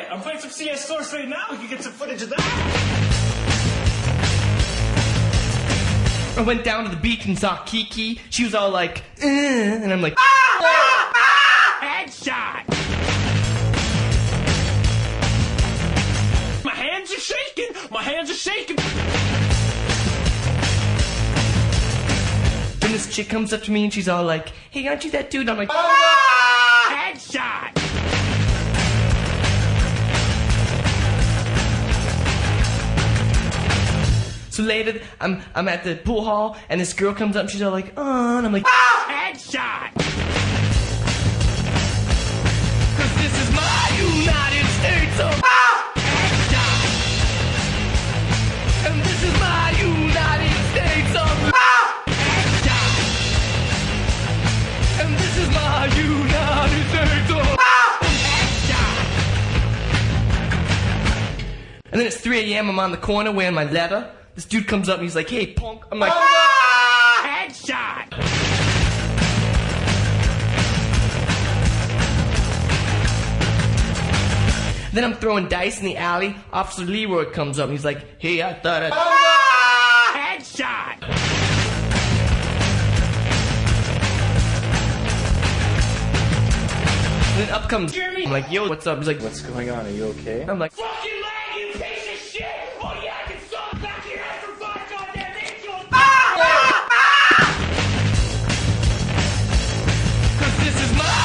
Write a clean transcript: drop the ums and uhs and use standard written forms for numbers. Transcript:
I'm playing some CS Source right now. We can get some footage of that. I went down to the beach and saw Kiki. She was all like, and I'm like, Headshot! My hands are shaking! My hands are shaking! Then this chick comes up to me and she's all like, hey, aren't you that dude? I'm like, Headshot! So later, I'm at the pool hall and this girl comes up and she's all like, and I'm like, Headshot! cause this is my United States of Headshot! and this is my United States of Headshot! and this is my United States of Headshot! And then it's 3 a.m. I'm on the corner wearing my leather. This dude comes up and he's like, hey, punk. I'm like, Headshot! Then I'm throwing dice in the alley. Officer Leroy comes up and he's like, hey, I thought I'd... Headshot! And then up comes Jeremy. I'm like, yo, what's up? He's like, What's going on? Are you okay? I'm like, Fucking lag, you piece of shit! Oh yeah, I can suck back your ass for 5 goddamn days! cause this is my